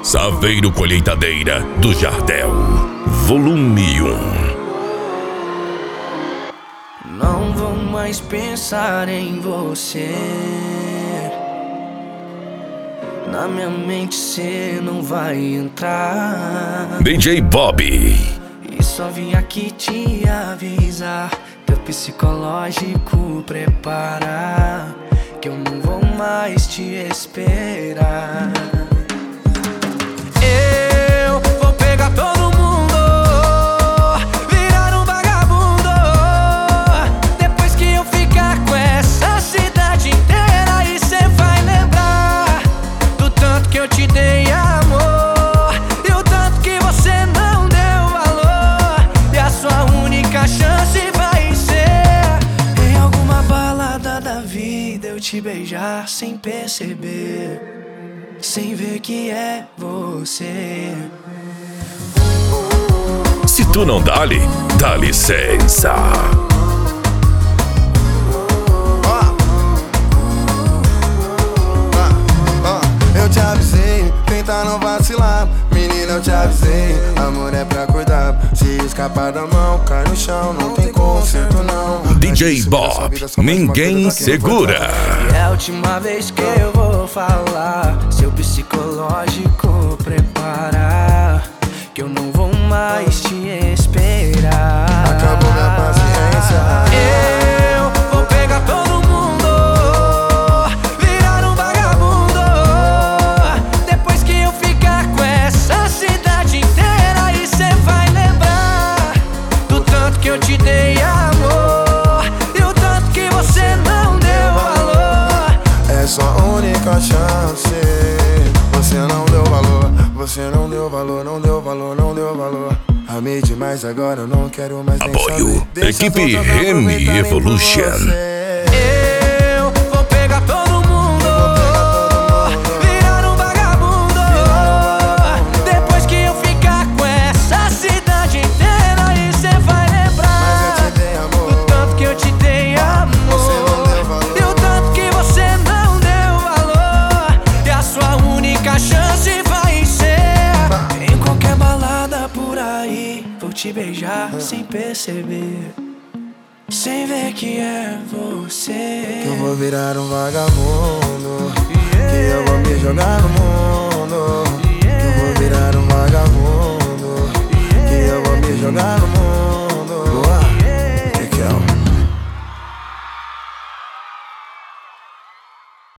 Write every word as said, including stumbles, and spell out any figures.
Saveiro Colheitadeira do Jardel, volume um. Não vou mais pensar em você. Na minha mente cê não vai entrar. D J Bob. E só vim aqui te avisar. Teu psicológico prepara, que eu não vou mais te esperar. Eu vou pegar todo mundo, virar um vagabundo. Depois que eu ficar com essa cidade inteira, e cê vai lembrar do tanto que eu te dei amor, e o tanto que você não deu valor. E a sua única chance vai ser em alguma balada da vida eu te beijar sem perceber, sem ver que é você. Se tu não dá-lhe, dá licença. Eu te avisei, tenta não vacilar. Menina, eu te avisei, amor é pra cuidar. Se escapar da mão, cai no chão, não tem conserto não. D J Bob, ninguém segura. E é a última vez que eu vou falar. Seu psicológico preparar, que eu não vou mais te esperar. Acabou minha paciência. Eu vou pegar todo mundo, virar um vagabundo. Depois que eu ficar com essa cidade inteira, e cê vai lembrar do tanto que eu te dei amor, e o tanto que você não deu valor. É sua única chance. Você não deu valor, você não deu valor, não deu valor, não deu valor. Amei demais, agora eu não quero mais nem Apoio saber. Deixa Equipe todas Remy aproveitarem Evolution. você. Eu vou pegar todo mundo, virar um vagabundo. Depois que eu ficar com essa cidade inteira, e cê vai lembrar Mas eu te dei amor, do tanto que eu te dei amor, você não deu valor. e o tanto que você não deu valor. E a sua única chance vai ser em qualquer balada por aí, vou te beijar sem perceber, sem ver que é você. Que eu vou virar um vagabundo, que eu vou me jogar no mundo. Que eu vou virar um vagabundo, que eu vou me jogar no mundo.